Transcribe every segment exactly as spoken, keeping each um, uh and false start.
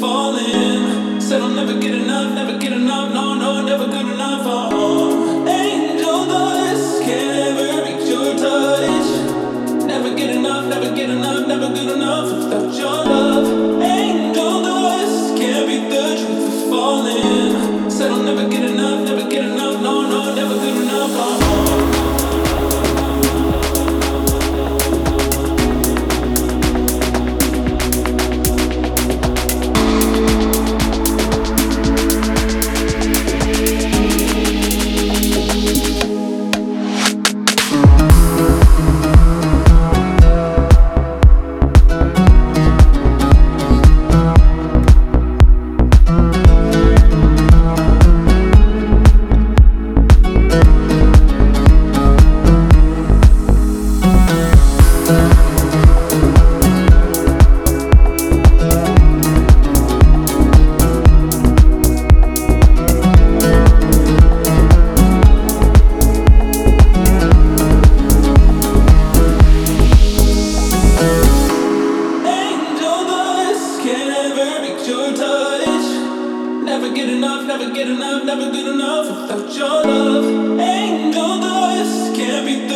falling. Said I'll never get enough, never get enough, no, no, never good enough. Oh, angel dust can't ever reach your touch. Never get enough, never get enough, never good enough without your love. Angel dust can't beat the truth of falling. Said I'll never get enough, never get enough, no, no, never good enough. Oh.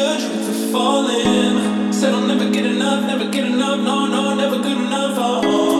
Said I'll never get enough, never get enough, no, no, never good enough. Oh.